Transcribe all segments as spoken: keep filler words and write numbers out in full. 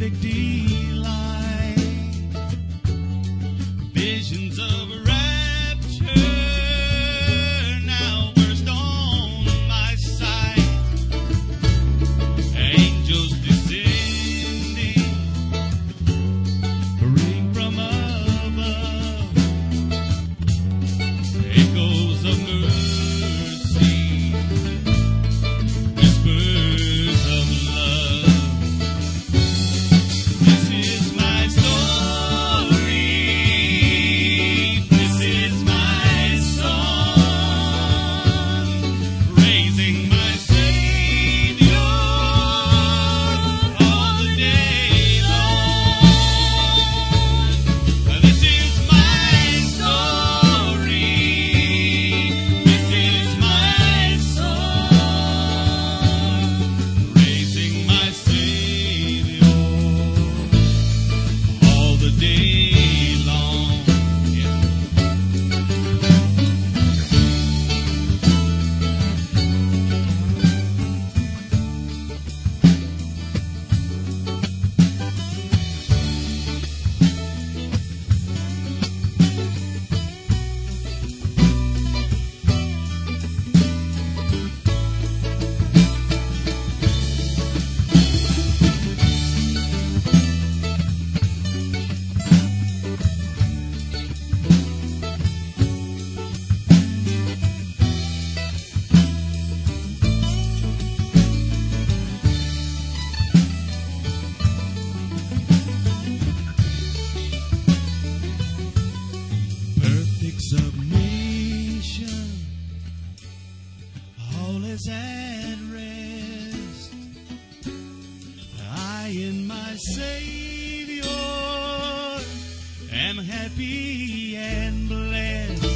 perfect delight. Visions of rapture now burst on my sight. Angels descending, ring from above. Echoes of mercy, whispers of love. This is my story. This is my song, praising my Savior all the day long. This is my story. This is my song, praising my Savior all the day long. Yeah. Perfect submission, all is at rest. I in my Savior am happy and blessed,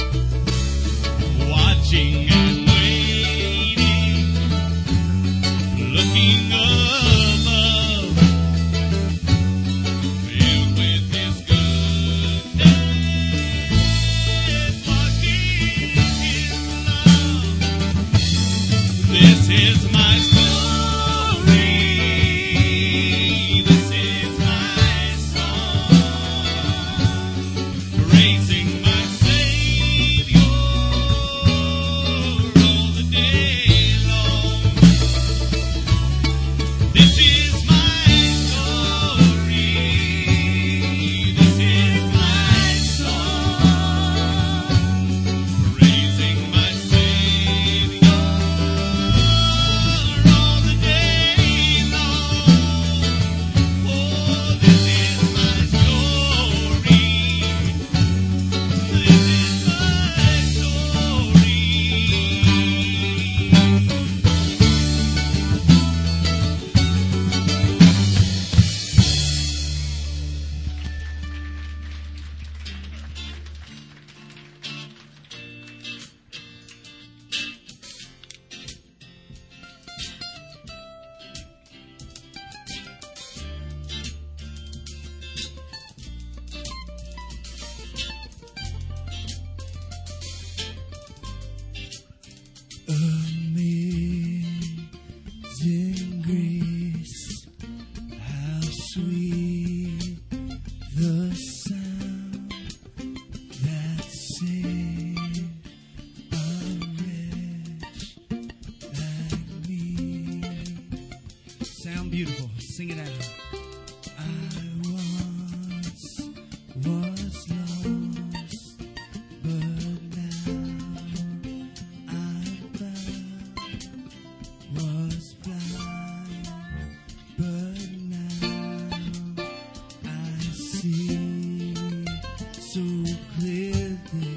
watching and waiting, looking above, filled with His goodness, washed in His love. This is my story. This is my song, praising my Savior all the day long. This is my story. This is my song, praising my Savior all the day long. Oh, this is my story. This is my story. Amazing grace, how sweet the sound that saved a wretch like me. Sound beautiful. Sing it out. I once was lost, but now I'm found. Was blind, but now I see so clearly.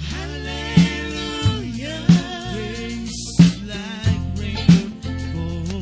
Hallelujah, grace like rain falling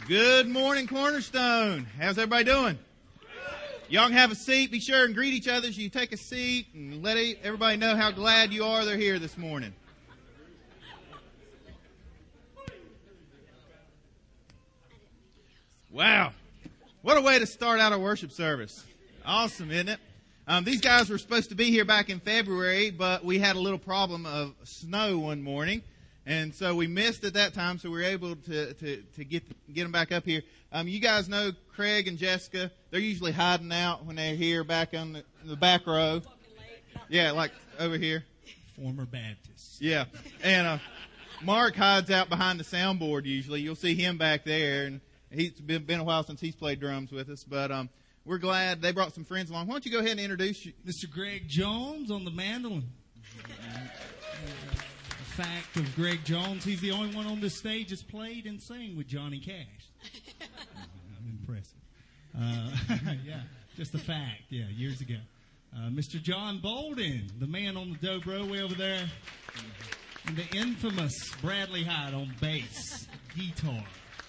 Good morning, Cornerstone. How's everybody doing? Y'all can have a seat. Be sure and greet each other as you take a seat and let everybody know how glad you are they're here this morning. Wow. What a way to start out our worship service. Awesome, isn't it? Um, these guys were supposed to be here back in February, but we had a little problem of snow one morning. And so we missed at that time, so we were able to, to, to get get them back up here. Um, you guys know Craig and Jessica. They're usually hiding out when they're here back on the, the back row. Yeah, like over here. Former Baptists. Yeah. And uh, Mark hides out behind the soundboard usually. You'll see him back there. And he's been, been a while since he's played drums with us. But um, we're glad they brought some friends along. Why don't you go ahead and introduce you? Mister Greg Jones on the mandolin. Fact of Greg Jones, he's the only one on this stage that's played and sang with Johnny Cash. I'm impressive. Uh, yeah, just a fact. Yeah, years ago. Uh, Mister John Bolden, the man on the dobro way over there, and the infamous Bradley Hyde on bass guitar.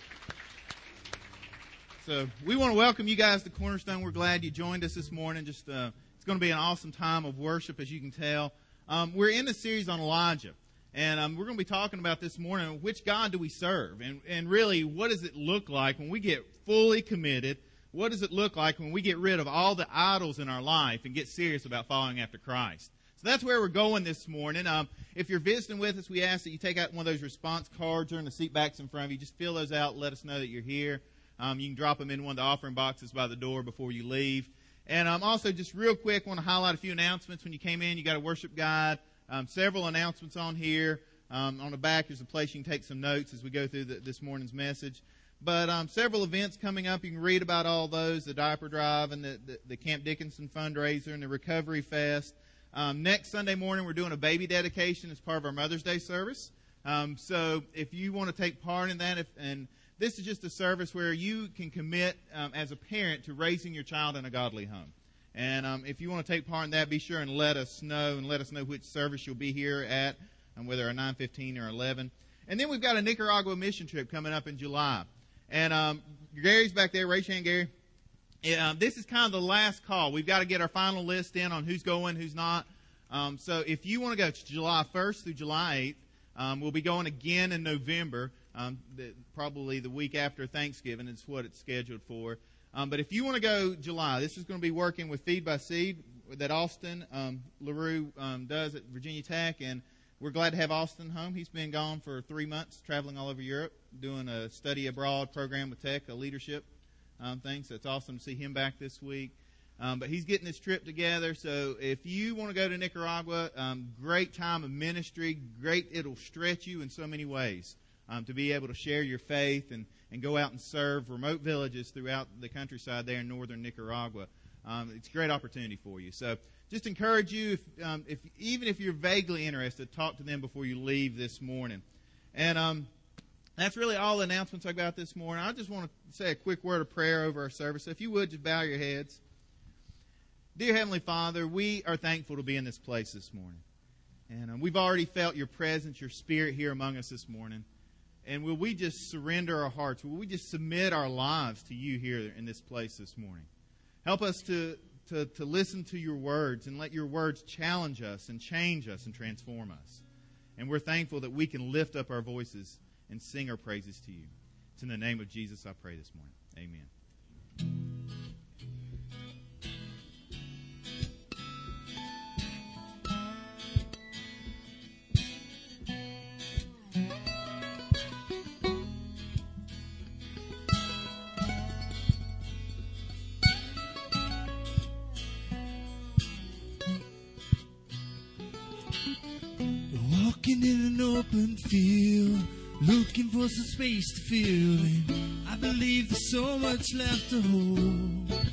So we want to welcome you guys to Cornerstone. We're glad you joined us this morning. Just uh, it's going to be an awesome time of worship, as you can tell. Um, we're in a series on Elijah. And um, we're going to be talking about this morning, which God do we serve? And, and really, what does it look like when we get fully committed? What does it look like when we get rid of all the idols in our life and get serious about following after Christ? So that's where we're going this morning. Um, if you're visiting with us, we ask that you take out one of those response cards or in the seat backs in front of you. Just fill those out. Let us know that you're here. Um, you can drop them in one of the offering boxes by the door before you leave. And um, also, just real quick, want to highlight a few announcements. When you came in, you got a worship guide. Um, several announcements on here. Um, on the back, there's a place you can take some notes as we go through the, this morning's message. But um, several events coming up. You can read about all those, the diaper drive and the, the, the Camp Dickinson fundraiser and the Recovery Fest. Um, next Sunday morning, we're doing a baby dedication as part of our Mother's Day service. Um, so if you want to take part in that, if, and this is just a service where you can commit um, as a parent to raising your child in a godly home. And um, if you want to take part in that, be sure and let us know, and let us know which service you'll be here at, um, whether a nine fifteen or eleven. And then we've got a Nicaragua mission trip coming up in July. And um, Gary's back there. Raise your hand, Gary. Yeah, um, this is kind of the last call. We've got to get our final list in on who's going, who's not. Um, so if you want to go to July first through July eighth, um, we'll be going again in November, um, the, probably the week after Thanksgiving is what it's scheduled for. Um, but if you want to go July, this is going to be working with Feed by Seed that Austin um, LaRue um, does at Virginia Tech, and we're glad to have Austin home. He's been gone for three months, traveling all over Europe, doing a study abroad program with Tech, a leadership um, thing. So it's awesome to see him back this week. Um, but he's getting this trip together. So if you want to go to Nicaragua, um, great time of ministry, great. It'll stretch you in so many ways um, to be able to share your faith and. and go out and serve remote villages throughout the countryside there in northern Nicaragua. Um, it's a great opportunity for you. So just encourage you, if, um, if even if you're vaguely interested, talk to them before you leave this morning. And um, that's really all the announcements I got this morning. I just want to say a quick word of prayer over our service. So if you would, just bow your heads. Dear Heavenly Father, we are thankful to be in this place this morning. And um, we've already felt your presence, your spirit here among us this morning. And will we just surrender our hearts? Will we just submit our lives to you here in this place this morning? Help us to, to, to listen to your words and let your words challenge us and change us and transform us. And we're thankful that we can lift up our voices and sing our praises to you. It's in the name of Jesus I pray this morning. Amen. Walking in an open field, looking for some space to fill in. I believe there's so much left to hold.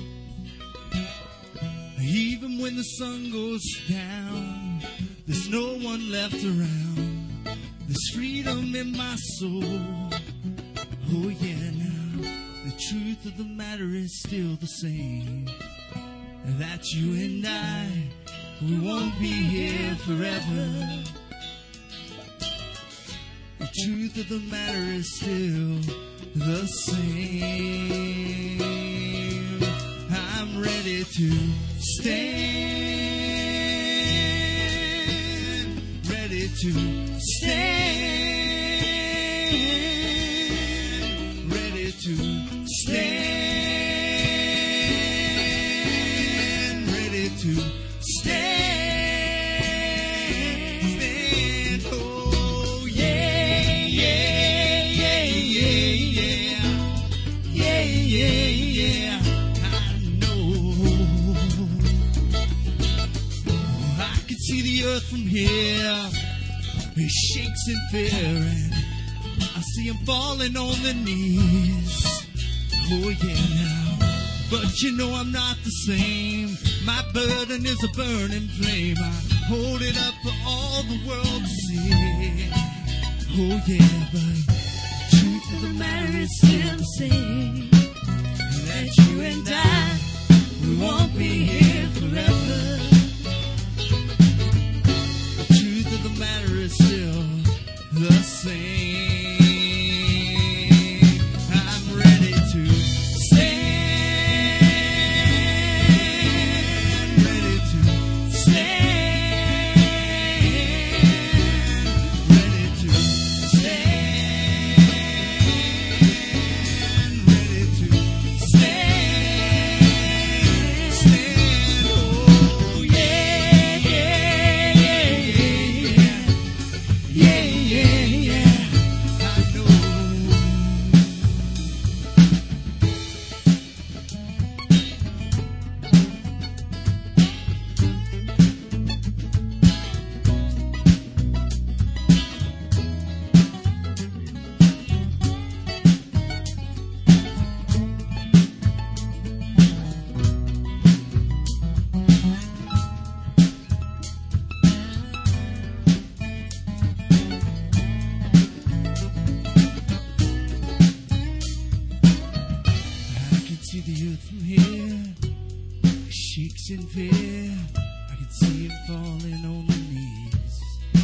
Even when the sun goes down, there's no one left around. There's freedom in my soul. Oh yeah, now the truth of the matter is still the same. That you and I, we won't be here forever. The truth of the matter is still the same. I'm ready to stand, ready to stand, ready to stand, ready to stand. From here, he shakes in fear, and I see him falling on the knees. Oh yeah, now, but you know I'm not the same. My burden is a burning flame. I hold it up for all the world to see. Oh yeah, but the truth of the matter is still the same. That you and I, we won't be here forever. The matter is still the same. I'm ready to stand, ready to stand, ready to stand, ready to stand, stand. Oh yeah, yeah, yeah. Yeah, yeah, yeah, I know. From here, he shakes in fear. I can see him falling on the knees.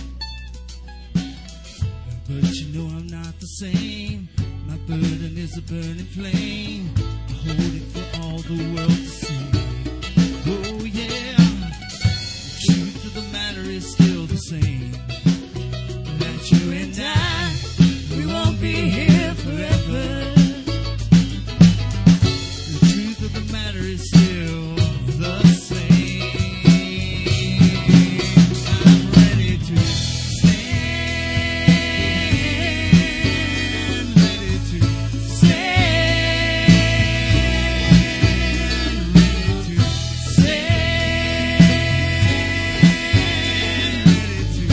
But you know I'm not the same. My burden is a burning flame. I hold it for all the world to see. Oh yeah, the truth of the matter is still the same. That you and I, we won't be here forever. The matter is still the same. I'm ready to stand, ready to stand, ready to stand, ready to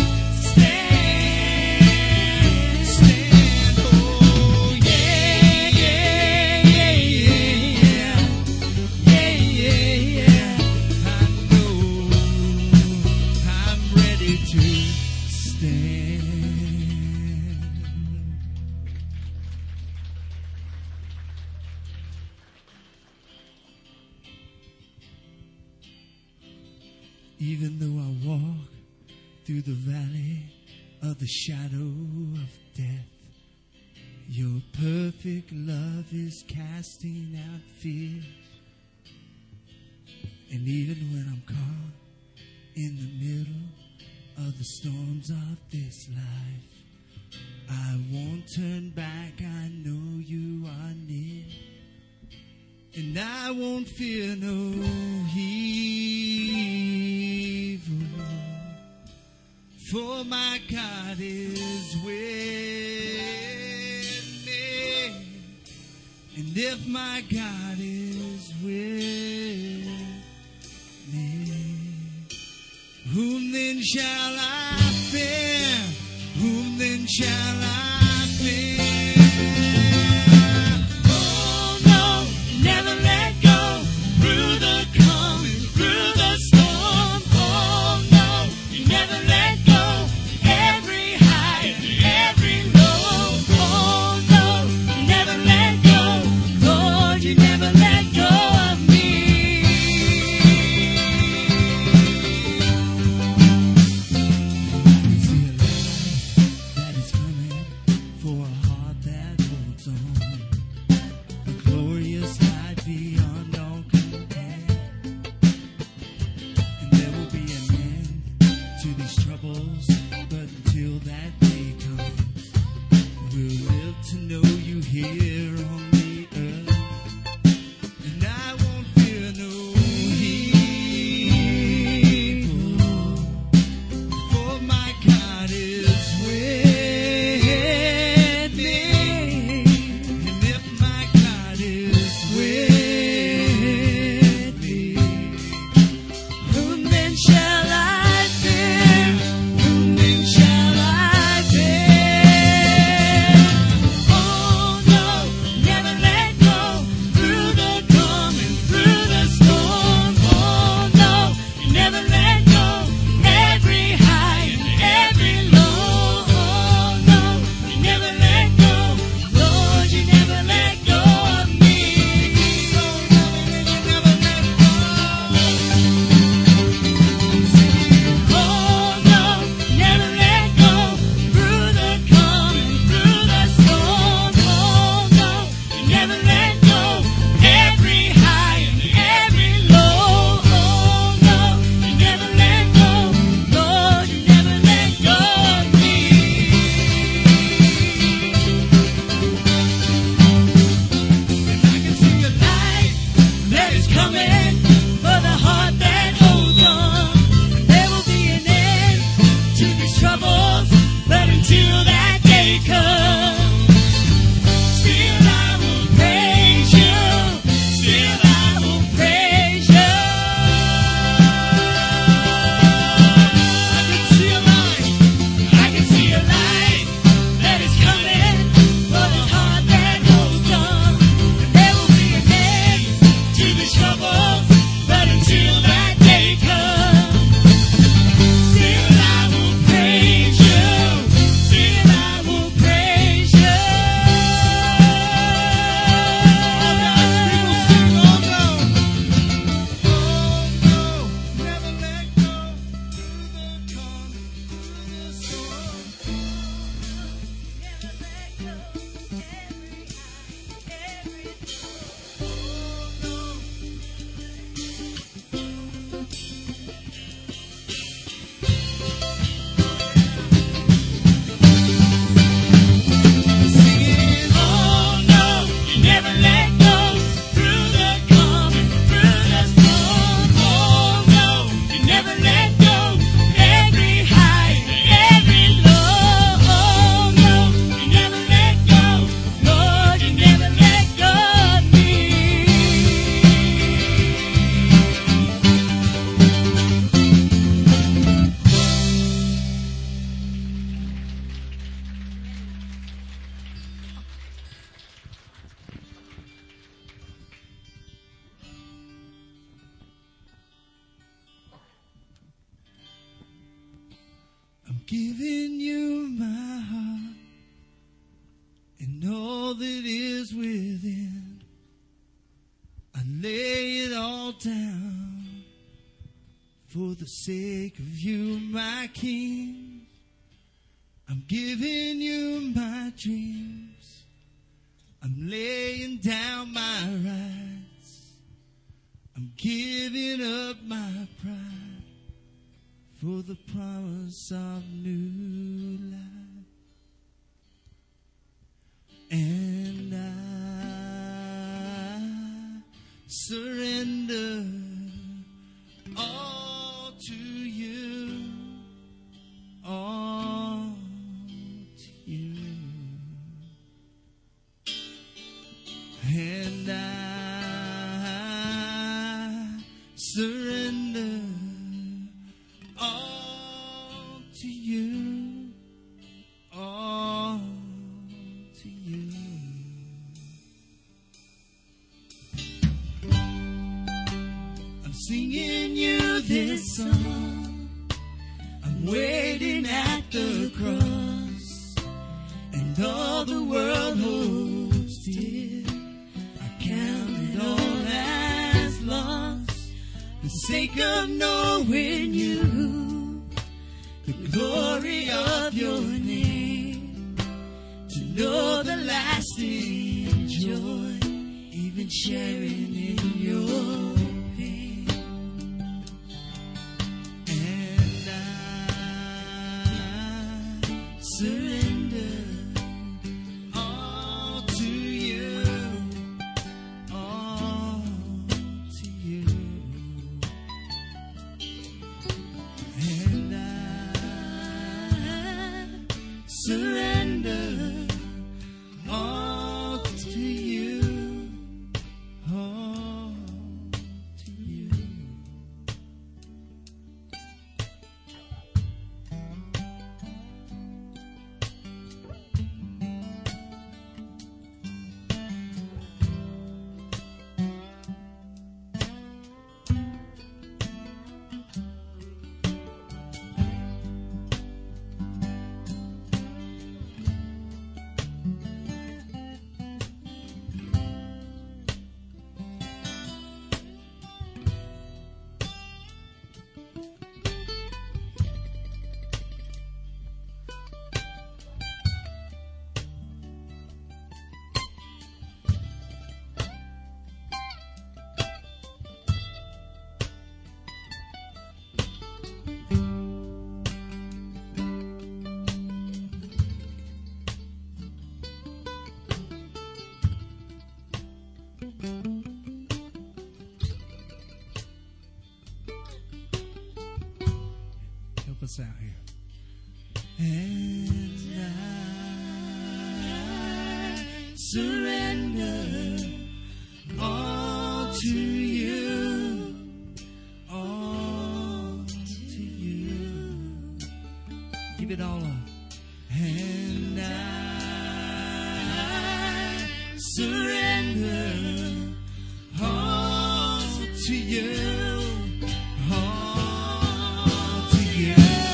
stand, stand. Oh yeah, yeah, yeah, yeah. Yeah, yeah, I know I'm ready to stand. Even though I walk through the valley of the shadow of death, your perfect love is casting out fear. And even when I'm caught in the middle of the storms of this life, I won't turn back. I know you are near, and I won't fear no evil, for my God is with me. And if my God is with me, whom then shall I fear? Whom then shall I fear? Oh no, never let go. Through the calm and through the storm. Oh no, you never let go. Every high and every low. Oh no, you never let go. Lord, you never let go of me. See a light that is coming these troubles, but until that day comes, we'll live to know you here on the earth. And I won't fear no evil, for my God is with me. And if my God is with me, whom then shall I fear? Whom then shall I fear? Oh no, never let go. Through the calm and through the storm. Oh no, you never let go. Every high and every low. Oh no, you never let go. Lord, you never let go of me. Oh no, you never let go. Oh no, never let go. Through the calm and through the storm. Oh no, you never let go. Every high and every low. Oh no, you never let go. Lord, you never let go of me. And I can see a light that is coming for the heart that holds on. There will be an end to these troubles, but until that day comes, still I will praise you. Still I will praise you. I can see a light. I can see a light that is coming for the heart that holds on. There will be an end to these troubles, but until that day comes, still I will praise you. Still I will praise you. All God's people sing, oh no. Oh no, never let go. Through the calm, through the storm. Never let go. Every high, every low. Oh no. Singing, oh no, you never let go. Through the calm and through the storm. Oh no, you never let go. Every high and every low. Oh no, you never let go. Lord, you never let go of me. I'm giving you my heart and all that is within. I lay it all down for the sake of you, my King. I'm giving you my dreams. I'm laying down my rights. I'm giving up my pride for the promise of new life. And I surrender all to you, all to you. And I surrender all to you, all to you. I'm singing you this song. I'm waiting at the cross, and all the world holds dear. I count it all as loss, for the sake of knowing you, the glory of your name, to know the lasting joy, even sharing in your pain. And I surrender all to you, all to you. And I surrender all to you, all to you. Help us out here. And I surrender all to you, all to you. Give it all up. And I surrender all to you, all to you.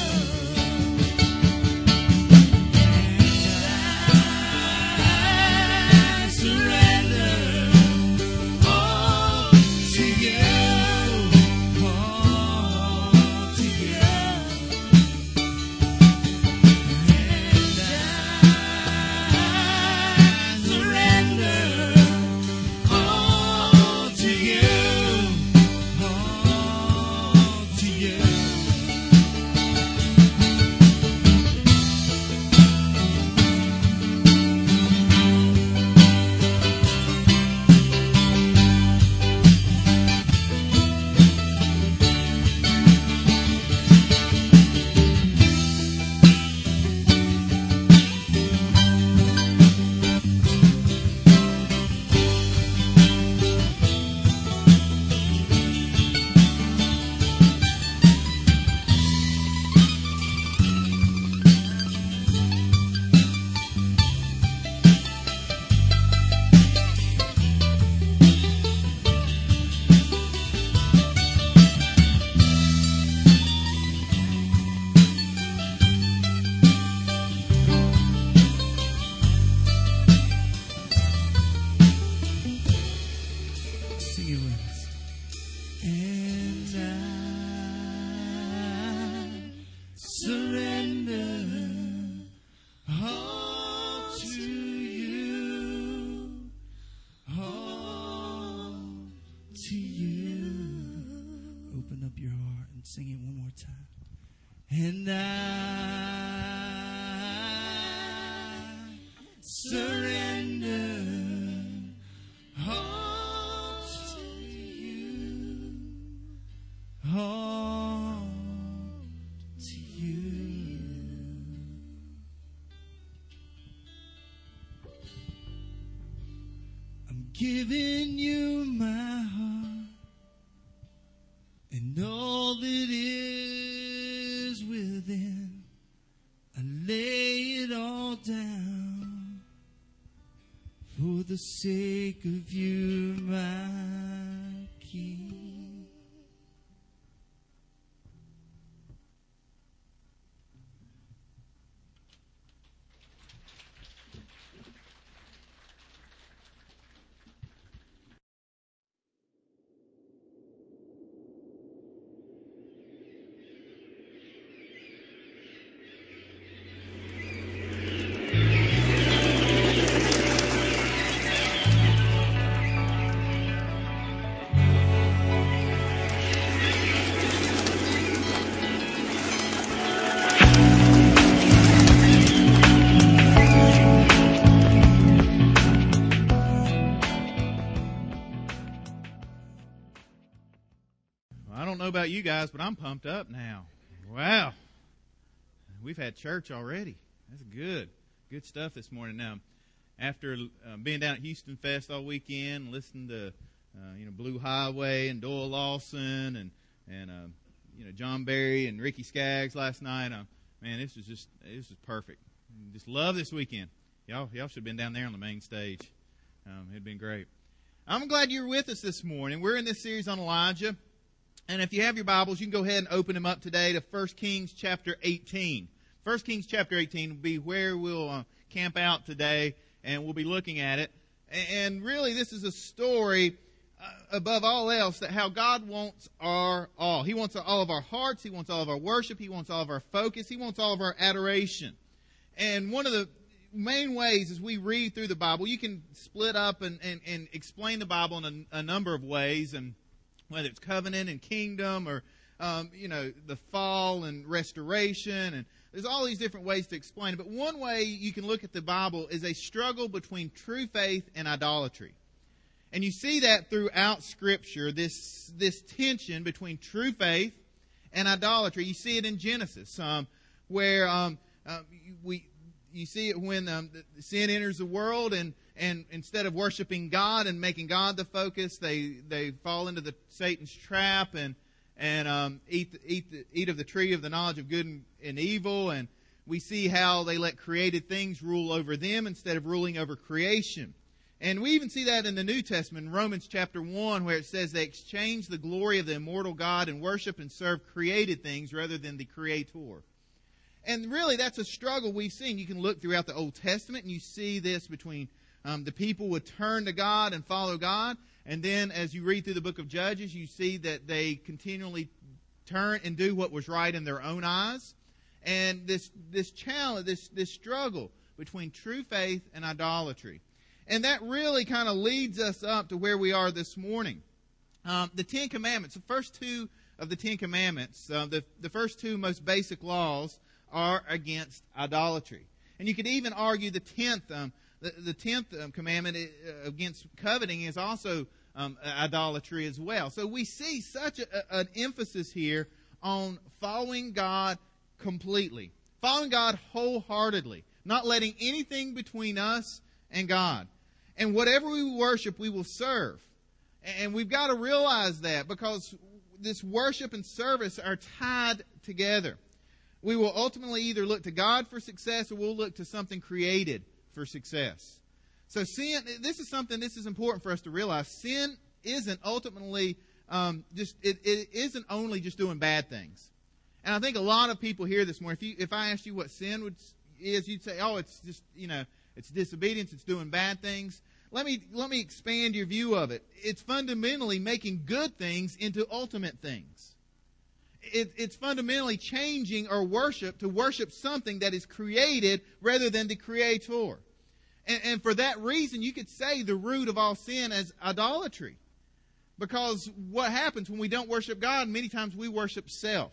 Sing it with us. And I surrender all to you, all to you. Open up your heart and sing it one more time. And I surrender all to you, all to you. I'm giving you my heart and all that is within. I lay it all down for the sake of you, my King. about you guys, but I'm pumped up now. Wow. We've had church already. That's good. Good stuff this morning. Now, after uh, being down at Houston Fest all weekend, listening to uh, you know Blue Highway and Doyle Lawson and and uh, you know John Barry and Ricky Skaggs last night, uh, man, this was just this was perfect. Just love this weekend. Y'all y'all should have been down there on the main stage. Um, it'd been great. I'm glad you're with us this morning. We're in this series on Elijah. And if you have your Bibles, you can go ahead and open them up today to First Kings chapter eighteen. First Kings chapter eighteen will be where we'll uh, camp out today, and we'll be looking at it. And really, this is a story, uh, above all else, that how God wants our all. He wants all of our hearts. He wants all of our worship. He wants all of our focus. He wants all of our adoration. And one of the main ways as we read through the Bible, you can split up and, and, and explain the Bible in a, a number of ways, and whether it's covenant and kingdom or, um, you know, the fall and restoration. And there's all these different ways to explain it. But one way you can look at the Bible is a struggle between true faith and idolatry. And you see that throughout Scripture, this this tension between true faith and idolatry. You see it in Genesis, um, where um, uh, we you see it when um, sin enters the world, and And instead of worshiping God and making God the focus, they, they fall into the Satan's trap and and um, eat eat the, eat of the tree of the knowledge of good and, and evil. And we see how they let created things rule over them instead of ruling over creation. And we even see that in the New Testament, in Romans chapter one, where it says they exchange the glory of the immortal God and worship and serve created things rather than the Creator. And really, that's a struggle we've seen. You can look throughout the Old Testament and you see this between Um, the people would turn to God and follow God. And then as you read through the book of Judges, you see that they continually turn and do what was right in their own eyes. And this this challenge, this, this struggle between true faith and idolatry. And that really kind of leads us up to where we are this morning. Um, the Ten Commandments, the first two of the Ten Commandments, uh, the, the first two most basic laws are against idolatry. And you could even argue the tenth um The, the tenth um, commandment uh, against coveting is also um, idolatry as well. So we see such a, a, an emphasis here on following God completely. Following God wholeheartedly. Not letting anything between us and God. And whatever we worship, we will serve. And we've got to realize that, because this worship and service are tied together. We will ultimately either look to God for success, or we'll look to something created for success. So sin, this is something, this is important for us to realize. Sin isn't ultimately um, just, it, it isn't only just doing bad things. And I think a lot of people here this morning, if you, if I asked you what sin would, is, you'd say, oh, it's just, you know, it's disobedience, it's doing bad things. Let me, let me expand your view of it. It's fundamentally making good things into ultimate things. It, it's fundamentally changing our worship to worship something that is created rather than the Creator. And, and for that reason, you could say the root of all sin is idolatry. Because what happens when we don't worship God, many times we worship self.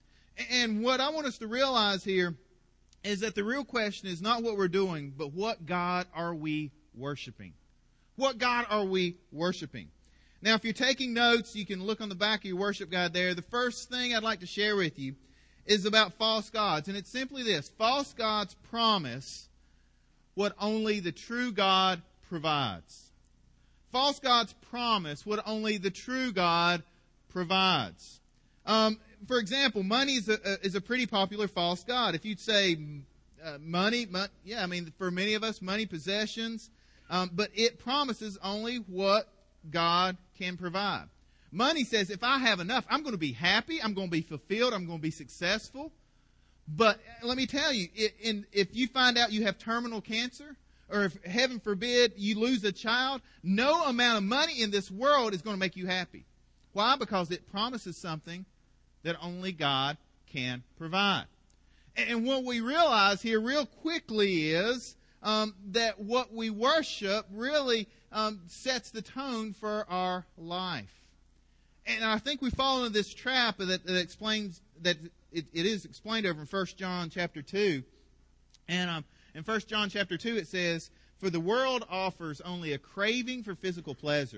And what I want us to realize here is that the real question is not what we're doing, but what God are we worshiping? What God are we worshiping? Now, if you're taking notes, you can look on the back of your worship guide there. The first thing I'd like to share with you is about false gods. And it's simply this. False gods promise what only the true God provides. False gods promise what only the true God provides. Um, for example, money is a, a, is a pretty popular false god. If you'd say uh, money, mo- yeah, I mean, for many of us, money, possessions, um, but it promises only what God can provide. Money says, if I have enough, I'm going to be happy, I'm going to be fulfilled, I'm going to be successful. But let me tell you, it, in, if you find out you have terminal cancer, or if, heaven forbid, you lose a child, no amount of money in this world is going to make you happy. Why? Because it promises something that only God can provide. And, and what we realize here real quickly is um, that what we worship really um, sets the tone for our life. And I think we fall into this trap that, that explains that it, it is explained over in First John chapter two. And um, in First John chapter two it says, "For the world offers only a craving for physical pleasure,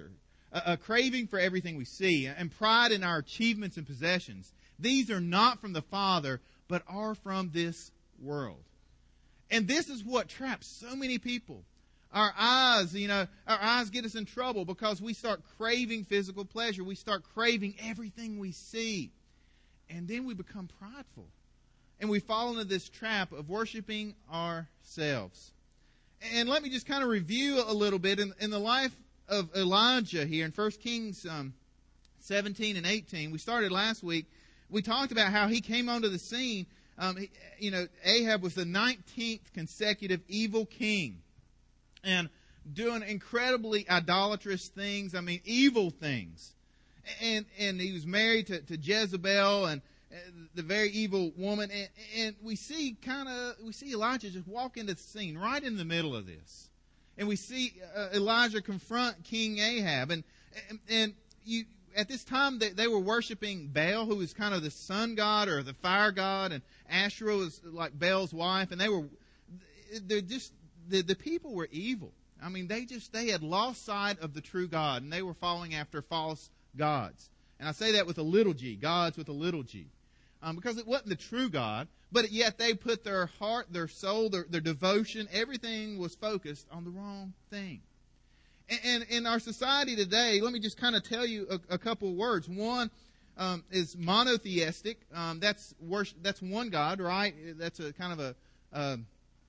a, a craving for everything we see, and pride in our achievements and possessions. These are not from the Father, but are from this world. And this is what traps so many people. Our eyes, you know, our eyes get us in trouble because we start craving physical pleasure. We start craving everything we see. And then we become prideful. And we fall into this trap of worshiping ourselves. And let me just kind of review a little bit. In, in the life of Elijah here in First Kings um, seventeen and eighteen, we started last week. We talked about how he came onto the scene. Um, he, you know, Ahab was the nineteenth consecutive evil king. And doing incredibly idolatrous things. I mean, evil things. And and he was married to, to Jezebel, and uh, the very evil woman. And, and we see kind of we see Elijah just walk into the scene right in the middle of this. And we see uh, Elijah confront King Ahab. And and, and you at this time they, they were worshiping Baal, who was kind of the sun god or the fire god, and Asherah was like Baal's wife. And they were they're just The, the people were evil. I mean, they just, they had lost sight of the true God, and they were following after false gods. And I say that with a little g, gods with a little g. Um, because it wasn't the true God, but yet they put their heart, their soul, their, their devotion, everything was focused on the wrong thing. And, and in our society today, let me just kind of tell you a, a couple of words. One um, is monotheistic. Um, that's worship, that's one God, right? That's a kind of a... Um,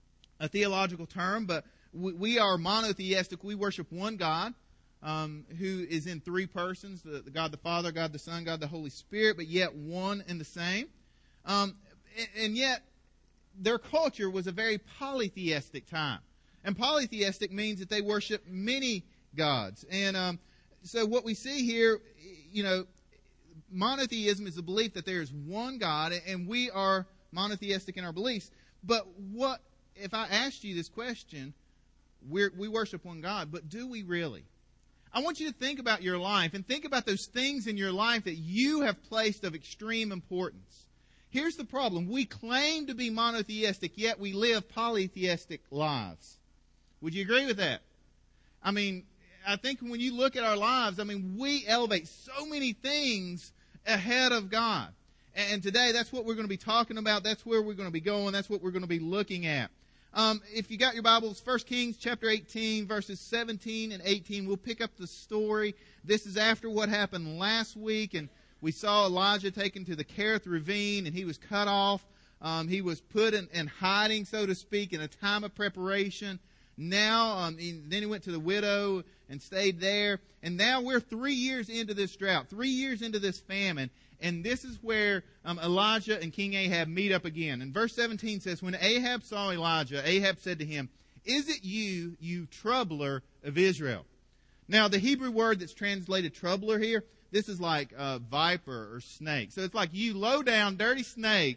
a theological term, but we, we are monotheistic. We worship one God um, who is in three persons, the, the God the Father, God the Son, God the Holy Spirit, but yet one and the same. Um, and, and yet their culture was a very polytheistic time. And polytheistic means that they worship many gods. And um, so what we see here, you know, monotheism is the belief that there is one God, and we are monotheistic in our beliefs. But what if I asked you this question? We're, we worship one God, but do we really? I want you to think about your life and think about those things in your life that you have placed of extreme importance. Here's the problem. We claim to be monotheistic, yet we live polytheistic lives. Would you agree with that? I mean, I think when you look at our lives, I mean, we elevate so many things ahead of God. And today, that's what we're going to be talking about. That's where we're going to be going. That's what we're going to be looking at. Um, if you got your Bibles, First Kings chapter eighteen, verses seventeen and eighteen, we'll pick up the story. This is after what happened last week, and we saw Elijah taken to the Kerith ravine, and he was cut off. Um, he was put in, in hiding, so to speak, in a time of preparation. Now, um, he, then he went to the widow and stayed there. And now we're three years into this drought, three years into this famine. And this is where um, Elijah and King Ahab meet up again. And verse seventeen says, when Ahab saw Elijah, Ahab said to him, "Is it you, you troubler of Israel?" Now, the Hebrew word that's translated troubler here, this is like uh, viper or snake. So it's like, you low down, dirty snake.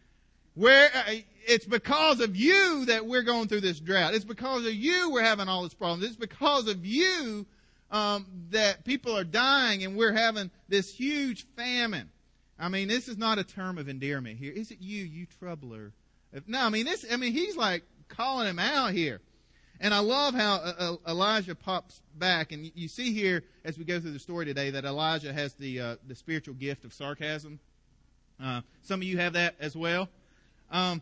Where uh, it's because of you that we're going through this drought. It's because of you we're having all these problems. It's because of you um, that people are dying and we're having this huge famine. I mean, this is not a term of endearment here. Is it you, you troubler? No, I mean, this. I mean, he's like calling him out here. And I love how uh, Elijah pops back. And you see here, as we go through the story today, that Elijah has the uh, the spiritual gift of sarcasm. Uh, some of you have that as well. Um,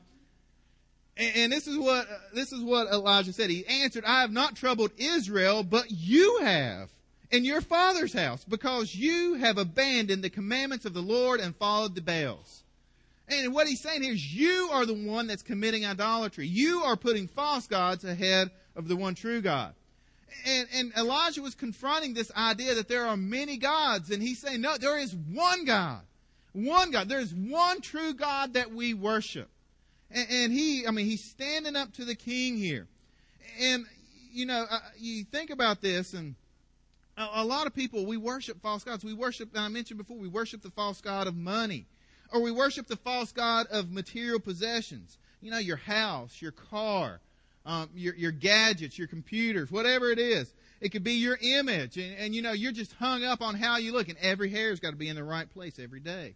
and, and this is what uh, this is what Elijah said. He answered, "I have not troubled Israel, but you have, in your father's house, because you have abandoned the commandments of the Lord and followed the Baals." And what he's saying here is, you are the one that's committing idolatry. You are putting false gods ahead of the one true God. And, and Elijah was confronting this idea that there are many gods. And he's saying, no, there is one God. One God. There is one true God that we worship. And, and he, I mean, he's standing up to the king here. And, you know, uh, you think about this, and a, a lot of people, we worship false gods. We worship, I mentioned before, we worship the false god of money. Or we worship the false god of material possessions. You know, your house, your car, um, your, your gadgets, your computers, whatever it is. It could be your image. And, and, you know, you're just hung up on how you look. And every hair's got to be in the right place every day.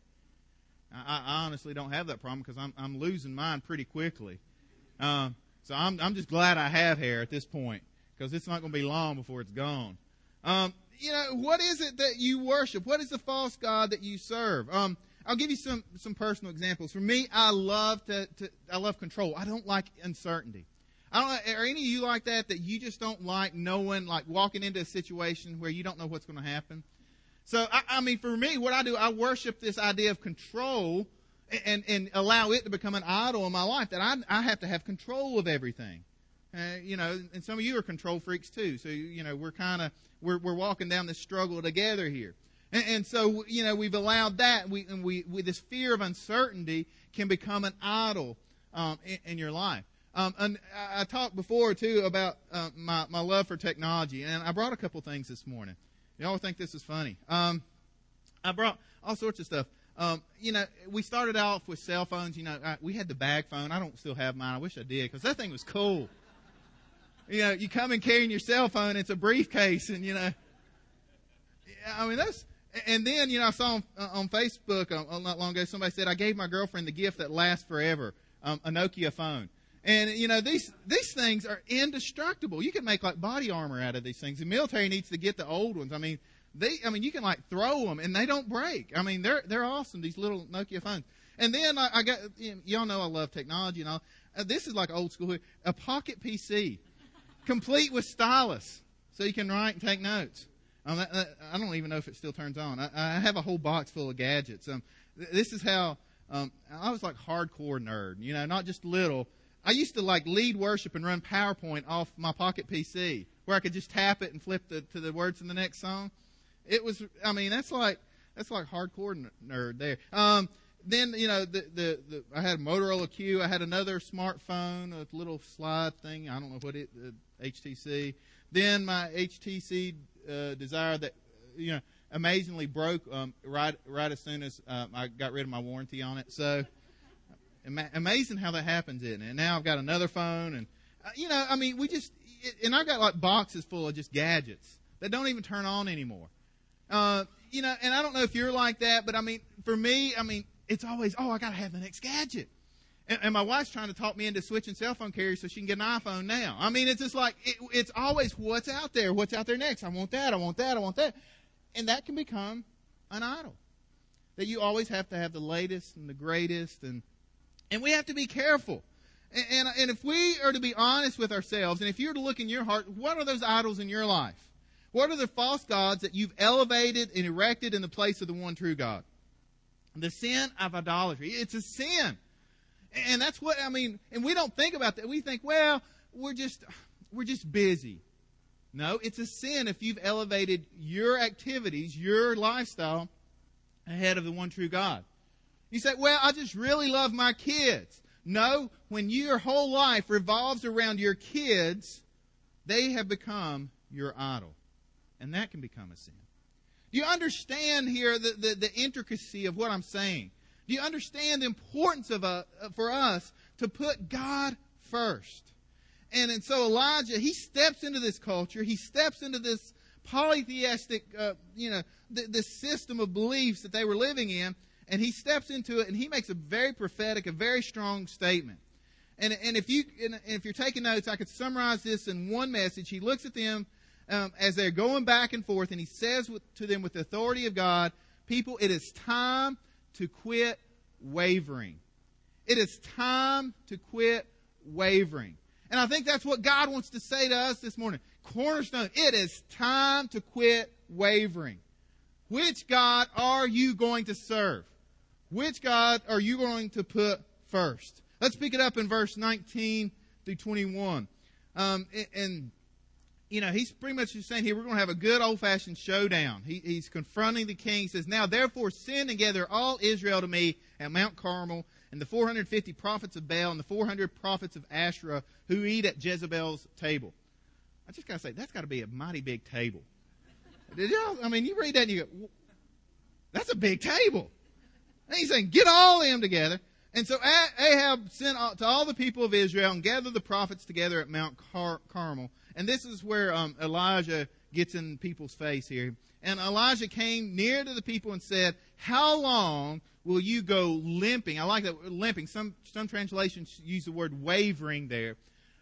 I, I honestly don't have that problem because I'm, I'm losing mine pretty quickly. Um, so I'm, I'm just glad I have hair at this point because it's not going to be long before it's gone. Um, you know, what is it that you worship? What is the false god that you serve? Um, I'll give you some, some personal examples. For me, I love to, to I love control. I don't like uncertainty. I don't know, are any of you like that, that you just don't like knowing, like walking into a situation where you don't know what's going to happen? So, I, I mean, for me, what I do, I worship this idea of control and, and allow it to become an idol in my life, that I, I have to have control of everything. Uh, you know, and some of you are control freaks too. So, you know, we're kind of, we're, we're walking down this struggle together here. And, and so, you know, we've allowed that, we, and we, with this fear of uncertainty can become an idol um, in, in your life. Um, and I talked before, too, about uh, my, my love for technology, and I brought a couple things this morning. Y'all think this is funny. Um, I brought all sorts of stuff. Um, you know, we started off with cell phones. You know, I, we had the bag phone. I don't still have mine. I wish I did, because that thing was cool. You know, you come and carrying your cell phone, it's a briefcase, and, you know, I mean, that's, and then, you know, I saw on, on Facebook uh, not long ago, somebody said, I gave my girlfriend the gift that lasts forever, um, a Nokia phone. And, you know, these these things are indestructible. You can make, like, body armor out of these things. The military needs to get the old ones. I mean, they, I mean, you can, like, throw them, and they don't break. I mean, they're they're awesome, these little Nokia phones. And then I, I got, you know, y'all know I love technology and all. Uh, this is like old school. A pocket P C, complete with stylus, so you can write and take notes. Um, that, that, I don't even know if it still turns on. I, I have a whole box full of gadgets. Um, th- this is how um, I was like hardcore nerd, you know, not just little. I used to like lead worship and run PowerPoint off my pocket P C where I could just tap it and flip the, to the words in the next song. It was, I mean, that's like, that's like hardcore n- nerd there. Um, then, you know, the, the, the, I had a Motorola Q. I had another smartphone, a little slide thing. I don't know what it, uh, H T C. Then my H T C uh, Desire that, you know, amazingly broke um, right, right as soon as um, I got rid of my warranty on it. So, amazing how that happens, isn't it? And now I've got another phone, and uh, you know, I mean, we just, and I've got like boxes full of just gadgets that don't even turn on anymore. Uh, you know, and I don't know if you're like that, but I mean, for me, I mean, it's always, oh, I got to have the next gadget. And, and my wife's trying to talk me into switching cell phone carriers so she can get an iPhone now. I mean, it's just like, it, it's always what's out there, what's out there next. I want that, I want that, I want that. And that can become an idol. That you always have to have the latest and the greatest, and And we have to be careful. And, and, and if we are to be honest with ourselves, and if you're to look in your heart, what are those idols in your life? What are the false gods that you've elevated and erected in the place of the one true God? The sin of idolatry. It's a sin. And that's what, I mean, and we don't think about that. We think, well, we're just, we're just busy. No, it's a sin if you've elevated your activities, your lifestyle, ahead of the one true God. You say, well, I just really love my kids. No, when your whole life revolves around your kids, they have become your idol. And that can become a sin. Do you understand here the, the, the intricacy of what I'm saying? Do you understand the importance of a, for us to put God first? And, and so Elijah, he steps into this culture. He steps into this polytheistic, uh, you know, th- this system of beliefs that they were living in. And he steps into it, and he makes a very prophetic, a very strong statement. And, and if you, and if you're taking notes, I could summarize this in one message. He looks at them um, as they're going back and forth, and he says with, to them with the authority of God, people, it is time to quit wavering. It is time to quit wavering. And I think that's what God wants to say to us this morning. Cornerstone, it is time to quit wavering. Which God are you going to serve? Which God are you going to put first? Let's pick it up in verse nineteen through twenty-one. Um, and, and, you know, he's pretty much just saying here, we're going to have a good old-fashioned showdown. He, he's confronting the king. He says, now therefore send together all Israel to me at Mount Carmel, and the four hundred fifty prophets of Baal and the four hundred prophets of Asherah who eat at Jezebel's table. I just got to say, that's got to be a mighty big table. Did y'all? I mean, you read that and you go, that's a big table. And he's saying, get all of them together. And so Ahab sent to all the people of Israel and gathered the prophets together at Mount Car- Carmel. And this is where um, Elijah gets in people's face here. And Elijah came near to the people and said, how long will you go limping? I like that, limping. Some, some translations use the word wavering there.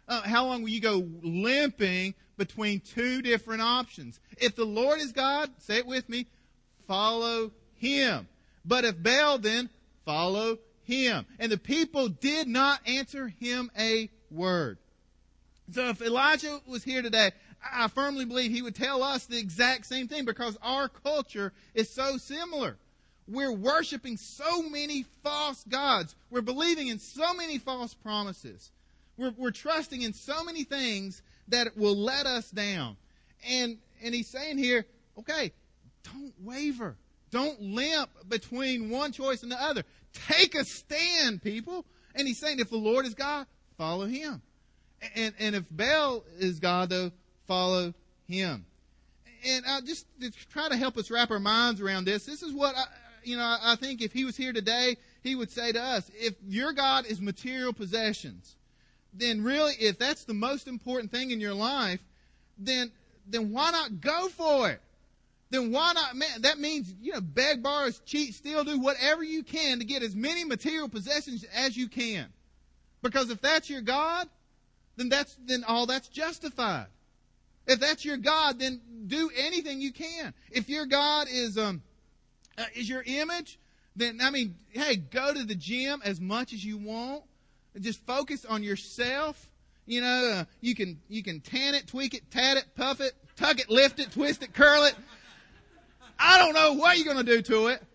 Uh, how long will you go limping between two different options? If the Lord is God, say it with me, follow Him. But if Baal, then follow him. And the people did not answer him a word. So if Elijah was here today, I firmly believe he would tell us the exact same thing, because our culture is so similar. We're worshiping so many false gods. We're believing in so many false promises. We're, we're trusting in so many things that will let us down. And, and he's saying here, okay, don't waver. Don't limp between one choice and the other. Take a stand, people. And he's saying if the Lord is God, follow him. And, and if Baal is God, though, follow him. And uh, just to try to help us wrap our minds around this, this is what, I, you know, I think if he was here today, he would say to us, if your God is material possessions, then really, if that's the most important thing in your life, then then why not go for it? Then why not, man, that means, you know, beg, borrow, cheat, steal, do whatever you can to get as many material possessions as you can. Because if that's your God, then that's, then all that's justified. If that's your God, then do anything you can. If your God is, um, uh, is your image, then, I mean, hey, go to the gym as much as you want. Just focus on yourself. You know, uh, you can, you can tan it, tweak it, tat it, puff it, tuck it, lift it, twist it, curl it. I don't know what you're going to do to it.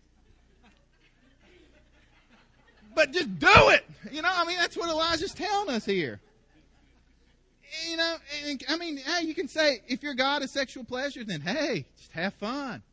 But just do it. You know, I mean, that's what Elijah's telling us here. You know, and, I mean, hey, you can say, if your God is sexual pleasure, then hey, just have fun.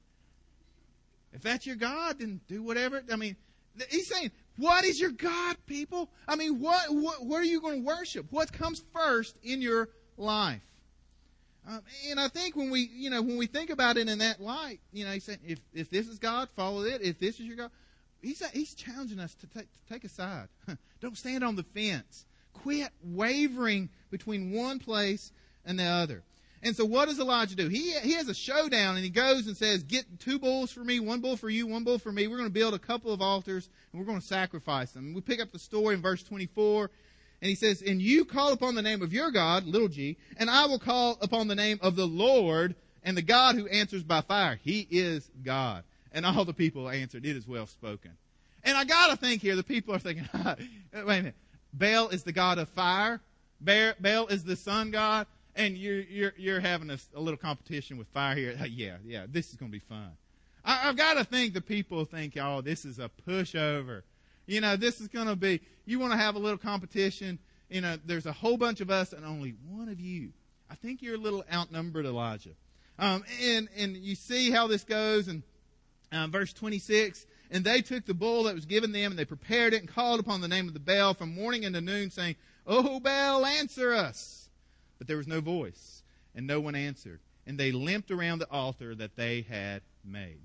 If that's your God, then do whatever. I mean, he's saying, what is your God, people? I mean, what, what, what are you going to worship? What comes first in your life? Um, and I think when we, you know, when we think about it in that light, you know, he's saying, if, if this is God, follow it. If this is your God, he's, he's challenging us to take, to take a side. Don't stand on the fence. Quit wavering between one place and the other. And so what does Elijah do? He, he has a showdown, and he goes and says, get two bulls for me, one bull for you, one bull for me. We're going to build a couple of altars, and we're going to sacrifice them. And we pick up the story in verse twenty-four. And he says, and you call upon the name of your God, little g, and I will call upon the name of the Lord, and the God who answers by fire. He is God. And all the people answered, it is well spoken. And I got to think here, the people are thinking, wait a minute, Baal is the God of fire. Baal is the sun god. And you're, you're, you're having a, a little competition with fire here. Yeah, yeah, this is going to be fun. I, I've got to think the people think, oh, this is a pushover. You know, this is going to be, you want to have a little competition. You know, there's a whole bunch of us and only one of you. I think you're a little outnumbered, Elijah. Um, and, and you see how this goes in uh, verse twenty-six. And they took the bull that was given them, and they prepared it and called upon the name of the Baal from morning unto noon, saying, O Baal, answer us. But there was no voice, and no one answered. And they limped around the altar that they had made.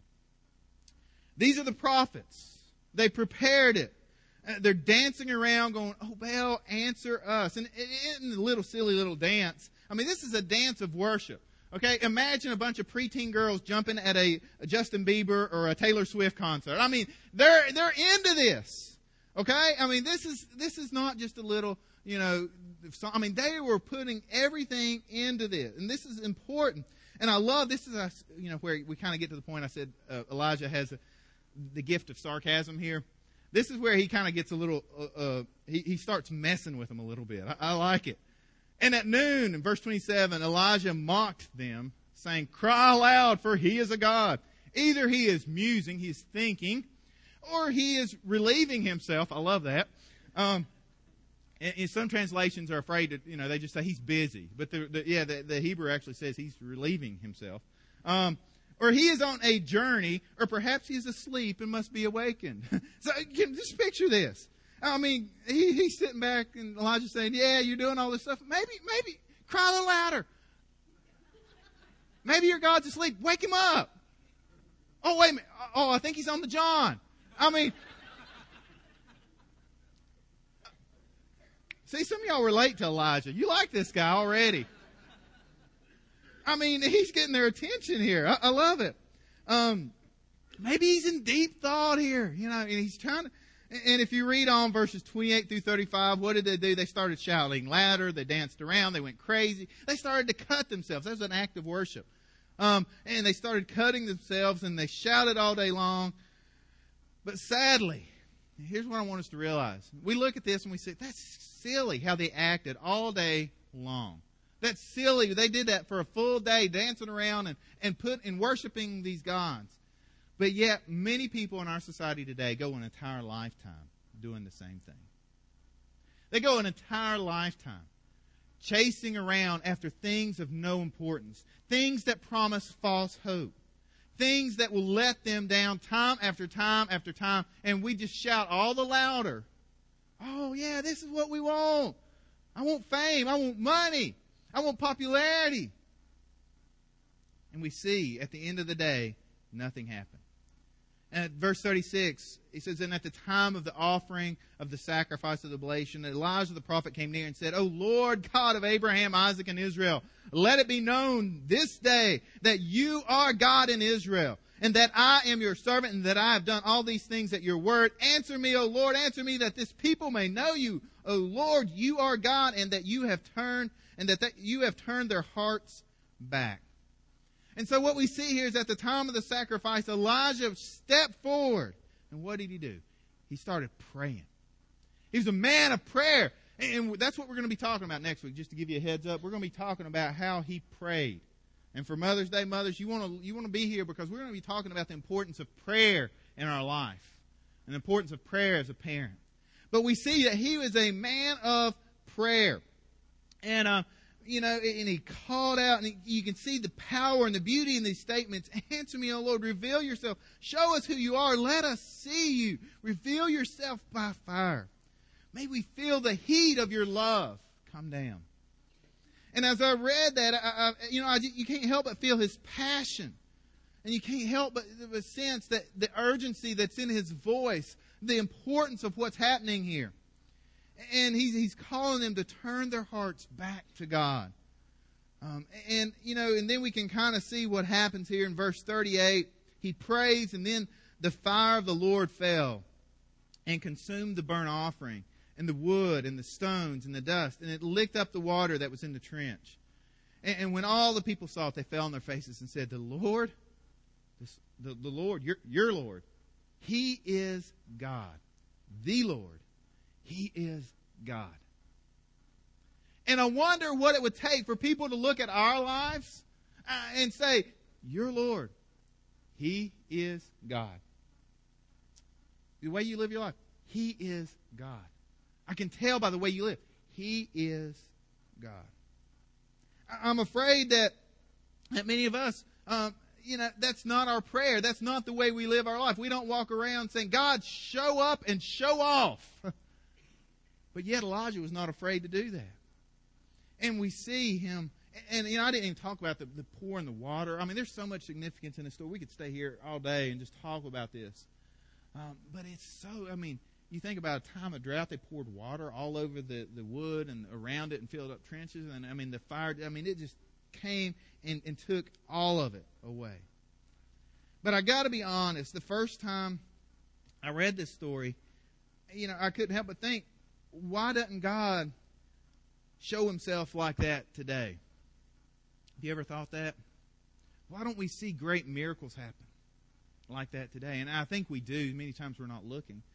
These are the prophets. They prepared it. Uh, they're dancing around going, oh, Baal, answer us. And in the little silly little dance, I mean, this is a dance of worship. Okay, imagine a bunch of preteen girls jumping at a, a Justin Bieber or a Taylor Swift concert. I mean, they're they're into this. Okay, I mean, this is this is not just a little, you know, I mean, they were putting everything into this, and this is important. And I love this is, a, you know, where we kind of get to the point I said uh, Elijah has a, the gift of sarcasm here. This is where he kind of gets a little, uh, uh, he, he starts messing with them a little bit. I, I like it. And at noon, in verse twenty-seven, Elijah mocked them, saying, cry aloud, for he is a God. Either he is musing, he is thinking, or he is relieving himself. I love that. Um, and, and some translations are afraid to, you know, they just say he's busy. But the, the, yeah, the, the Hebrew actually says he's relieving himself. Um, or he is on a journey, or perhaps he is asleep and must be awakened. So you can just picture this. I mean, he, he's sitting back and Elijah's saying, yeah, you're doing all this stuff. Maybe, maybe cry a little louder. Maybe your God's asleep. Wake him up. Oh, wait a minute. Oh, I think he's on the John. I mean, see, some of y'all relate to Elijah. You like this guy already. I mean, he's getting their attention here. I, I love it. Um, maybe he's in deep thought here, you know, and he's trying to, And if you read on verses twenty-eight through thirty-five, what did they do? They started shouting louder. They danced around. They went crazy. They started to cut themselves. That was an act of worship. Um, and they started cutting themselves, and they shouted all day long. But sadly, here's what I want us to realize. We look at this and we say, that's silly how they acted all day long. That's silly. They did that for a full day, dancing around and, and put and worshiping these gods. But yet, many people in our society today go an entire lifetime doing the same thing. They go an entire lifetime chasing around after things of no importance, things that promise false hope, things that will let them down time after time after time, and we just shout all the louder, oh yeah, this is what we want. I want fame. I want money. I want popularity. And we see at the end of the day, nothing happened. And at verse thirty-six, he says, and at the time of the offering of the sacrifice of the oblation, Elijah the prophet came near and said, O Lord God of Abraham, Isaac, and Israel, let it be known this day that you are God in Israel, and that I am your servant, and that I have done all these things at your word. Answer me, O Lord, answer me, that this people may know you, O Lord, you are God, and that you have turned, and that, that you have turned their hearts back. And so what we see here is at the time of the sacrifice, Elijah stepped forward. And what did he do? He started praying. He was a man of prayer. And that's what we're going to be talking about next week. Just to give you a heads up, we're going to be talking about how he prayed. And for Mother's Day, mothers, you want to you want to be here because we're going to be talking about the importance of prayer in our life. And the importance of prayer as a parent. But we see that he was a man of prayer. And, uh, you know, and he called out, and he, you can see the power and the beauty in these statements. Answer me, O Lord, reveal yourself. Show us who you are. Let us see you. Reveal yourself by fire. May we feel the heat of your love come down. And as I read that, I, I, you know, I, you can't help but feel his passion. And you can't help but, but sense that the urgency that's in his voice, the importance of what's happening here. And he's, he's calling them to turn their hearts back to God. Um, and, you know, and then we can kind of see what happens here in verse thirty-eight. He prays, and then the fire of the Lord fell and consumed the burnt offering and the wood and the stones and the dust. And it licked up the water that was in the trench. And, and when all the people saw it, they fell on their faces and said, the Lord, this, the, the Lord, your, your Lord, He is God. The Lord. He is God. And I wonder what it would take for people to look at our lives uh, and say, your Lord, He is God. The way you live your life, He is God. I can tell by the way you live, He is God. I'm afraid that, that many of us, um, you know, that's not our prayer. That's not the way we live our life. We don't walk around saying, God, show up and show off. But yet Elijah was not afraid to do that. And we see him, and, and you know, I didn't even talk about the, the pouring the water. I mean, there's so much significance in this story. We could stay here all day and just talk about this. Um, but it's so, I mean, you think about a time of drought, they poured water all over the, the wood and around it and filled up trenches. And I mean, the fire, I mean, it just came and, and took all of it away. But I got to be honest, the first time I read this story, you know, I couldn't help but think, why doesn't God show Himself like that today? Have you ever thought that? Why don't we see great miracles happen like that today? And I think we do. Many times we're not looking.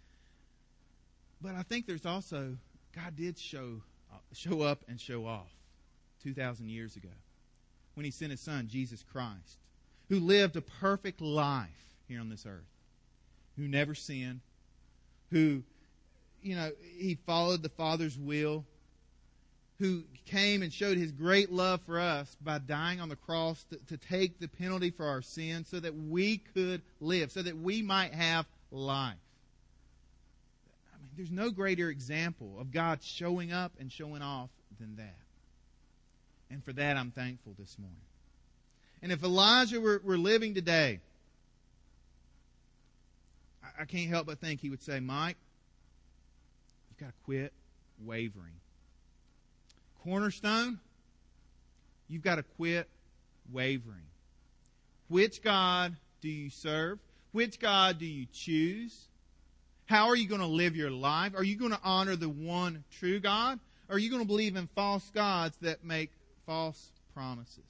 But I think there's also, God did show, show up and show off two thousand years ago when He sent His Son, Jesus Christ, who lived a perfect life here on this earth, who never sinned, who, you know, He followed the Father's will, who came and showed His great love for us by dying on the cross to, to take the penalty for our sins so that we could live, so that we might have life. I mean, there's no greater example of God showing up and showing off than that. And for that, I'm thankful this morning. And if Elijah were, were living today, I, I can't help but think he would say, Mike, you've got to quit wavering. Cornerstone, you've got to quit wavering. Which God do you serve? Which God do you choose? How are you going to live your life? Are you going to honor the one true God? Or are you going to believe in false gods that make false promises?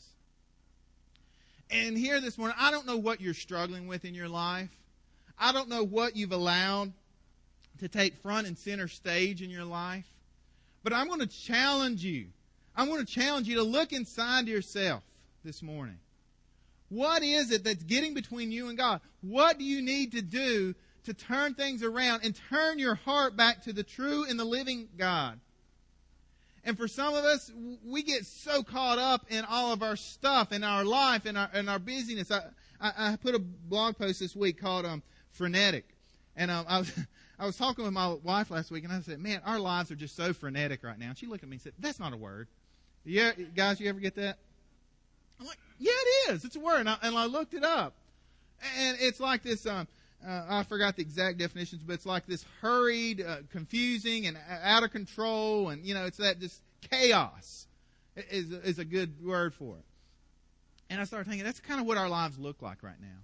And here this morning, I don't know what you're struggling with in your life. I don't know what you've allowed to take front and center stage in your life. But I'm going to challenge you. I'm going to challenge you to look inside yourself this morning. What is it that's getting between you and God? What do you need to do to turn things around and turn your heart back to the true and the living God? And for some of us, we get so caught up in all of our stuff, in our life, in our in our busyness. I, I, I put a blog post this week called um, Frenetic. And um, I was I was talking with my wife last week, and I said, man, our lives are just so frenetic right now. And she looked at me and said, that's not a word. Yeah, guys, you ever get that? I'm like, yeah, it is. It's a word. And I, and I looked it up. And it's like this, um, uh, I forgot the exact definitions, but it's like this hurried, uh, confusing, and out of control. And, you know, it's that just chaos is, is a good word for it. And I started thinking, that's kind of what our lives look like right now.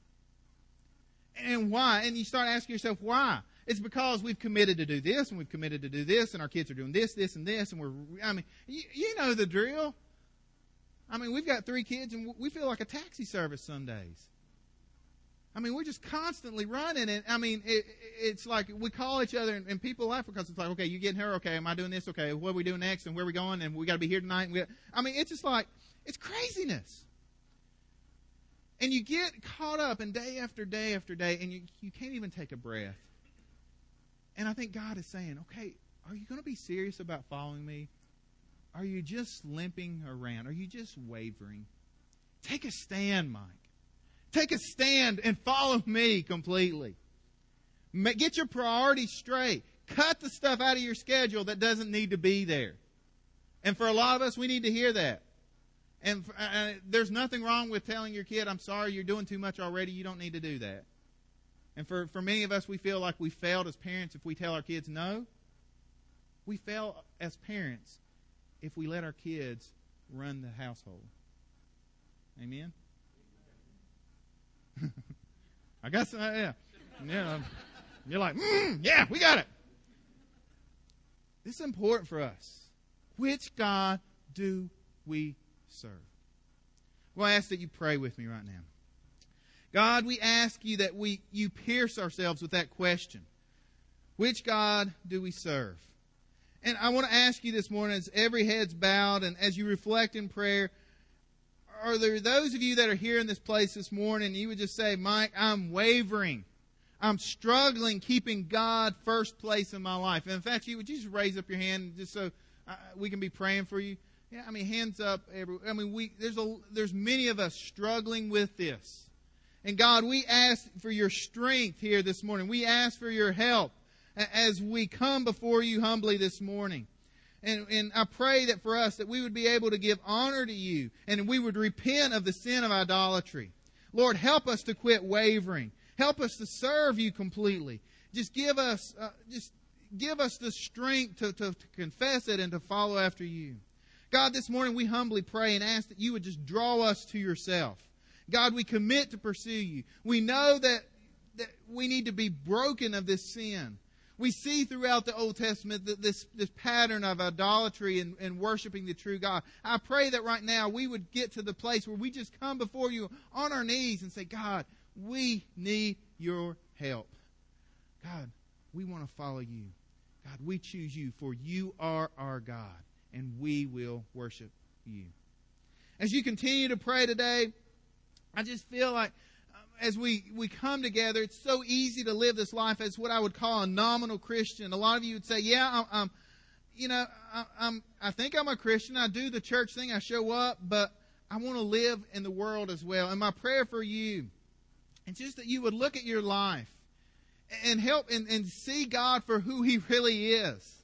And why? And you start asking yourself, why? It's because we've committed to do this, and we've committed to do this, and our kids are doing this, this, and this, and we're, I mean, you, you know the drill. I mean, we've got three kids, and we feel like a taxi service some days. I mean, we're just constantly running, and I mean, it, it's like we call each other, and, and people laugh because it's like, okay, you getting her? Okay, am I doing this? Okay, what are we doing next, and where are we going, and we got to be here tonight. And we, I mean, it's just like, it's craziness. And you get caught up in day after day after day, and you, you can't even take a breath. And I think God is saying, okay, are you going to be serious about following me? Are you just limping around? Are you just wavering? Take a stand, Mike. Take a stand and follow me completely. Get your priorities straight. Cut the stuff out of your schedule that doesn't need to be there. And for a lot of us, we need to hear that. And uh, there's nothing wrong with telling your kid, I'm sorry, you're doing too much already. You don't need to do that. And for, for many of us, we feel like we failed as parents if we tell our kids no. We fail as parents if we let our kids run the household. Amen? I guess, uh, yeah. yeah. You're like, mm, yeah, we got it. This is important for us. Which God do we serve? Well, I ask that you pray with me right now. God, we ask you that we you pierce ourselves with that question. Which God do we serve? And I want to ask you this morning, as every head's bowed and as you reflect in prayer, are there those of you that are here in this place this morning, you would just say, Mike, I'm wavering. I'm struggling keeping God first place in my life. And in fact, you would you just raise up your hand just so uh, we can be praying for you? Yeah, I mean, hands up. Every, I mean, we there's a there's many of us struggling with this. And God, we ask for your strength here this morning. We ask for your help as we come before you humbly this morning. And, and I pray that for us that we would be able to give honor to you and we would repent of the sin of idolatry. Lord, help us to quit wavering. Help us to serve you completely. Just give us, uh, just give us the strength to, to, to confess it and to follow after you. God, this morning we humbly pray and ask that you would just draw us to yourself. God, we commit to pursue you. We know that, that we need to be broken of this sin. We see throughout the Old Testament that this, this pattern of idolatry and, and worshiping the true God. I pray that right now we would get to the place where we just come before you on our knees and say, God, we need your help. God, we want to follow you. God, we choose you, for you are our God, and we will worship you. As you continue to pray today, I just feel like um, as we, we come together, it's so easy to live this life as what I would call a nominal Christian. A lot of you would say, yeah, I'm, I'm you know, I, I'm, I think I'm a Christian. I do the church thing. I show up, but I want to live in the world as well. And my prayer for you is just that you would look at your life and help and, and see God for who He really is.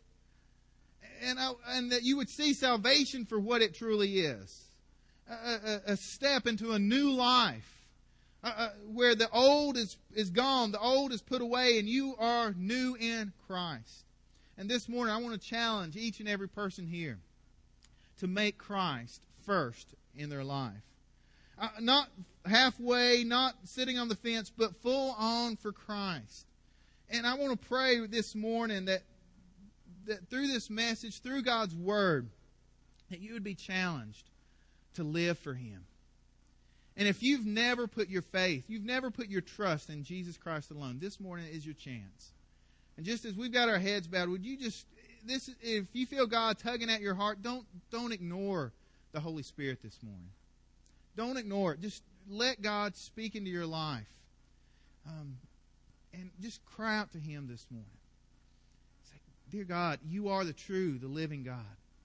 And, I, and that you would see salvation for what it truly is. A, a, a step into a new life uh, uh, where the old is, is gone, the old is put away, and you are new in Christ. And this morning, I want to challenge each and every person here to make Christ first in their life. Uh, not halfway, not sitting on the fence, but full on for Christ. And I want to pray this morning that, that through this message, through God's Word, that you would be challenged to live for Him. And if you've never put your faith, you've never put your trust in Jesus Christ alone, this morning is your chance. And just as we've got our heads bowed, would you just, this, if you feel God tugging at your heart, don't, don't ignore the Holy Spirit this morning. Don't ignore it. Just let God speak into your life. Um, and just cry out to Him this morning. Say, dear God, you are the true, the living God.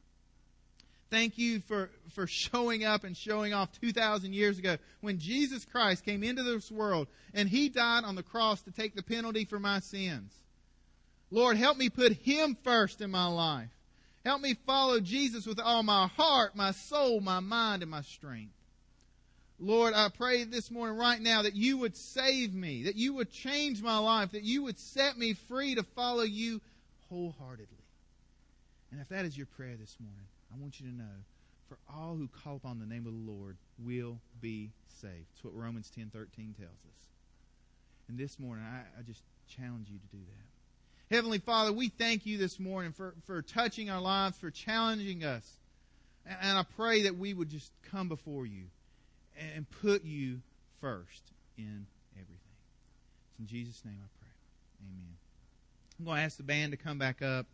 Thank you for, for showing up and showing off two thousand years ago when Jesus Christ came into this world and He died on the cross to take the penalty for my sins. Lord, help me put Him first in my life. Help me follow Jesus with all my heart, my soul, my mind, and my strength. Lord, I pray this morning right now that you would save me, that you would change my life, that you would set me free to follow you wholeheartedly. And if that is your prayer this morning, I want you to know, for all who call upon the name of the Lord will be saved. That's what Romans ten thirteen tells us. And this morning, I, I just challenge you to do that. Heavenly Father, we thank you this morning for, for touching our lives, for challenging us. And, and I pray that we would just come before you and put you first in everything. It's in Jesus' name I pray. Amen. I'm going to ask the band to come back up.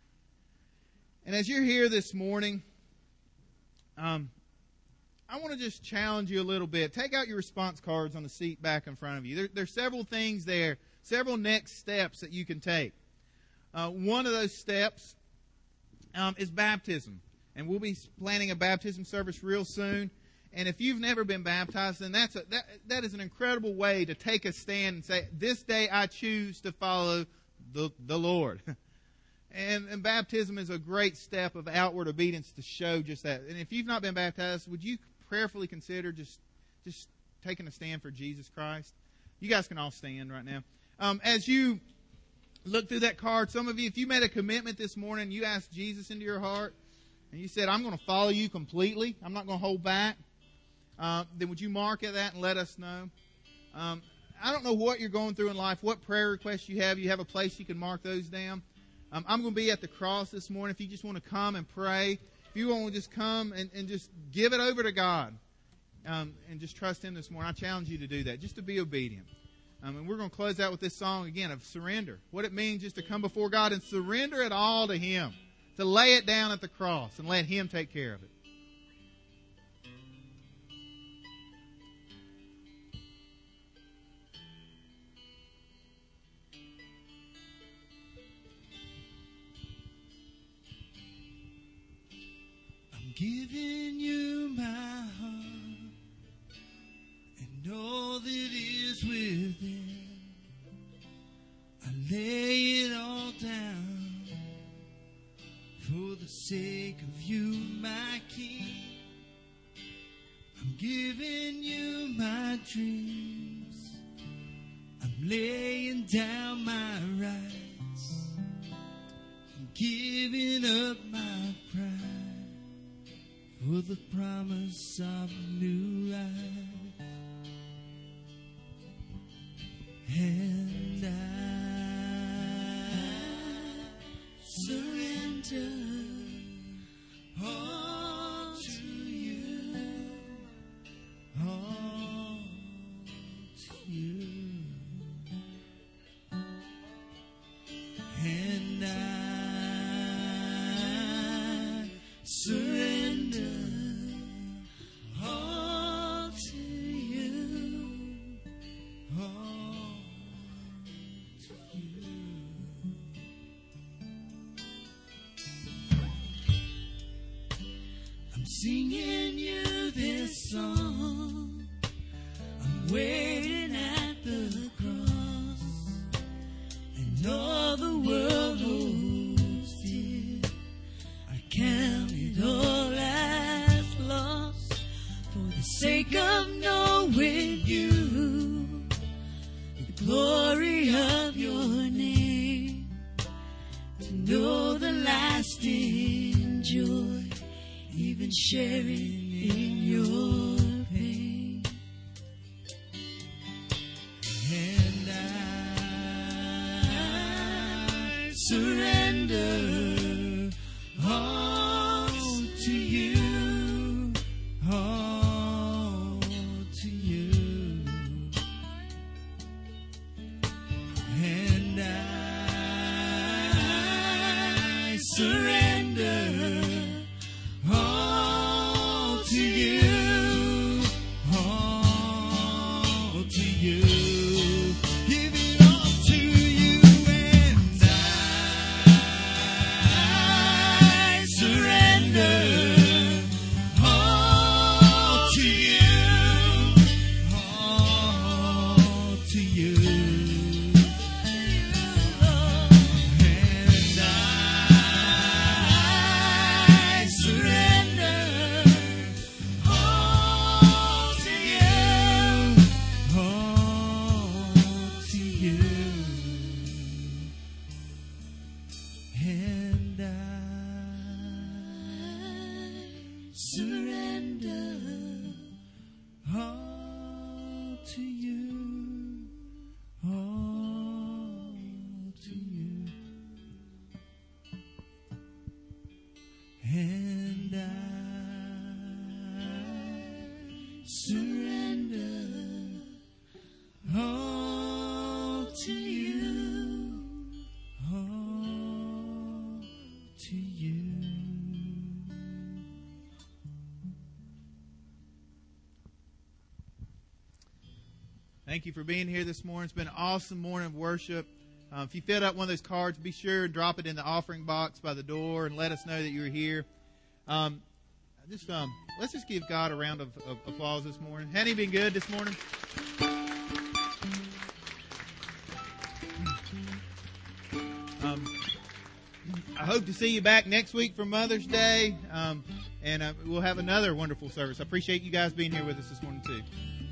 And as you're here this morning, um, I want to just challenge you a little bit. Take out your response cards on the seat back in front of you. There, there's several things there, several next steps that you can take. Uh, one of those steps um, is baptism. And we'll be planning a baptism service real soon. And if you've never been baptized, then that's a, that, that is an incredible way to take a stand and say, this day I choose to follow the, the Lord. And, and baptism is a great step of outward obedience to show just that. And if you've not been baptized, would you prayerfully consider just just taking a stand for Jesus Christ? You guys can all stand right now. Um, as you look through that card, some of you, if you made a commitment this morning, you asked Jesus into your heart, and you said, I'm going to follow you completely. I'm not going to hold back. Uh, then would you mark at that and let us know? Um, I don't know what you're going through in life, what prayer requests you have. You have a place you can mark those down. Um, I'm going to be at the cross this morning. If you just want to come and pray, if you want to just come and, and just give it over to God um, and just trust Him this morning, I challenge you to do that, just to be obedient. Um, and we're going to close out with this song again of surrender. What it means just to come before God and surrender it all to Him, to lay it down at the cross and let Him take care of it. Giving you my heart and all that is within. I lay it all down for the sake of you, my King. I'm giving you my dreams. I'm laying down my rights. I'm giving up my pride for the promise of new life. And I surrender all to you, all to you. And I surrender all to you, all to you. I'm singing you this song. I'm waiting at the cross, and all the world holds dear. I count it all as lost for the sake of knowing you, the glory of your name, to know the lasting joy, even sharing in your pain. And I surrender all to you, all to you. And I surrender all to you, all to you. Thank you for being here this morning. It's been an awesome morning of worship. Uh, if you filled out one of those cards, be sure and drop it in the offering box by the door and let us know that you're here. Um, just um, let's just give God a round of, of applause this morning. Hadn't he been good this morning? Um, I hope to see you back next week for Mother's Day, um, and uh, we'll have another wonderful service. I appreciate you guys being here with us this morning too.